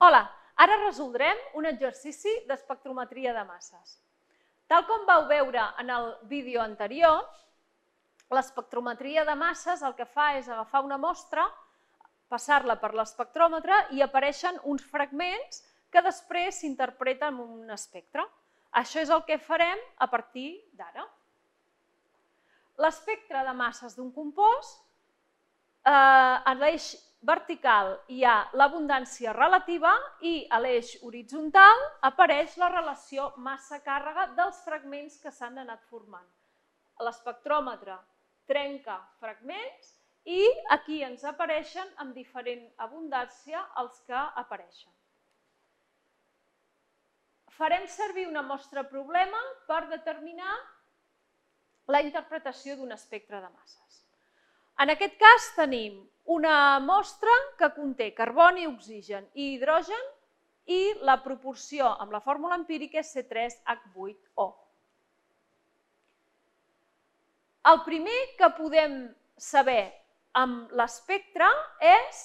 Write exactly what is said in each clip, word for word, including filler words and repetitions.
Hola, ara resoldrem un exercici d'espectrometria de masses. Tal com vau veure en el vídeo anterior, l'espectrometria de masses el que fa és agafar una mostra, passar-la per l'espectròmetre i apareixen uns fragments que després s'interpreten en un espectre. Això és el que farem a partir d'ara. L'espectre de masses d'un compost, a l'eix vertical hi ha l'abundància relativa i a l'eix horitzontal apareix la relació massa-càrrega dels fragments que s'han anat formant. L'espectròmetre trenca fragments i aquí ens apareixen amb diferent abundància els que apareixen. Farem servir una mostra problema per determinar la interpretació d'un espectre de masses. En aquest cas tenim una mostra que conté carboni, oxigen i hidrogen i la proporció amb la fórmula empírica és C tres H vuit O. El primer que podem saber amb l'espectre és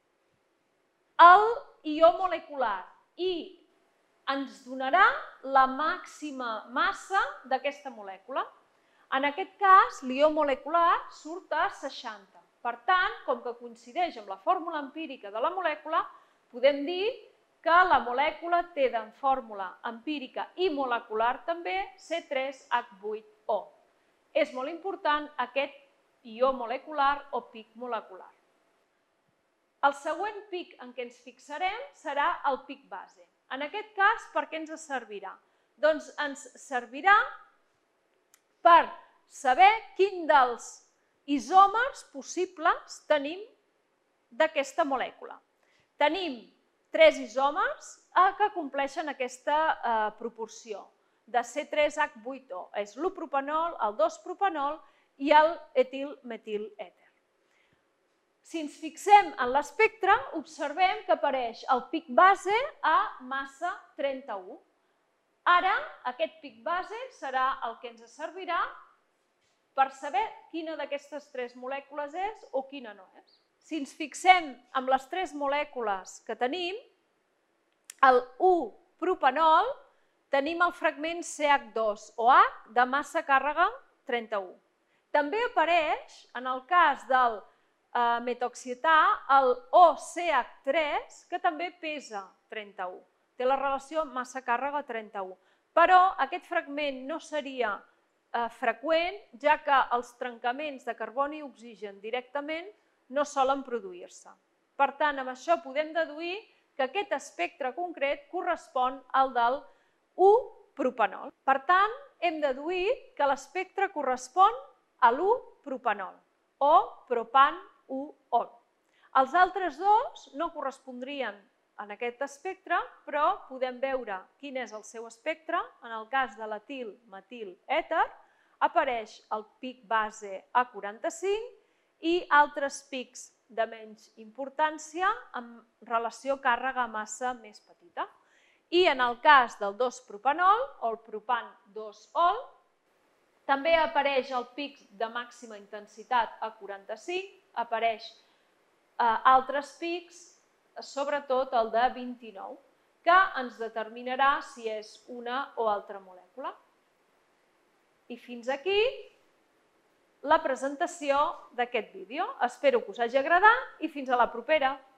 el ió molecular i ens donarà la màxima massa d'aquesta molècula. En aquest cas, l'ió molecular surt a seixanta. Per tant, com que coincideix amb la fórmula empírica de la molècula, podem dir que la molècula té de fórmula empírica i molecular també C tres H vuit O. És molt important aquest ió molecular o pic molecular. El següent pic en què ens fixarem serà el pic base. En aquest cas, per què ens servirà? Doncs ens servirà per saber quin dels isòmers possibles tenim d'aquesta molècula. Tenim tres isòmers que compleixen aquesta proporció de C tres H vuit O. És l'u propanol, el dos propanol i l'etil-metil-èter. Si ens fixem en l'espectre, observem que apareix el pic base a massa trenta-u. Ara, aquest pic base serà el que ens servirà per saber quina d'aquestes tres molècules és o quina no és. Si ens fixem en les tres molècules que tenim, el u propanol, tenim el fragment C H dos O H de massa-càrrega trenta-u. També apareix, en el cas del metoxietà, el O C H tres, que també pesa trenta-u. Té la relació massa-càrrega trenta-u. Però aquest fragment no seria freqüent, ja que els trencaments de carboni i oxigen directament no solen produir-se. Per tant, amb això podem deduir que aquest espectre concret correspon al del u propanol. Per tant, hem deduït que l'espectre correspon a l'u propanol o propan u ol. Els altres dos no correspondrien en aquest espectre, però podem veure quin és el seu espectre. En el cas de l'etil-metil-èter apareix el pic base a quaranta-cinc i altres pics de menys importància amb relació càrrega-massa més petita. I en el cas del dos propanol o el propan dos ol, també apareix el pic de màxima intensitat a quaranta-cinc, apareix altres pics, sobretot el de vint-i-nou, que ens determinarà si és una o altra molècula. I fins aquí la presentació d'aquest vídeo. Espero que us hagi agradat i fins a la propera.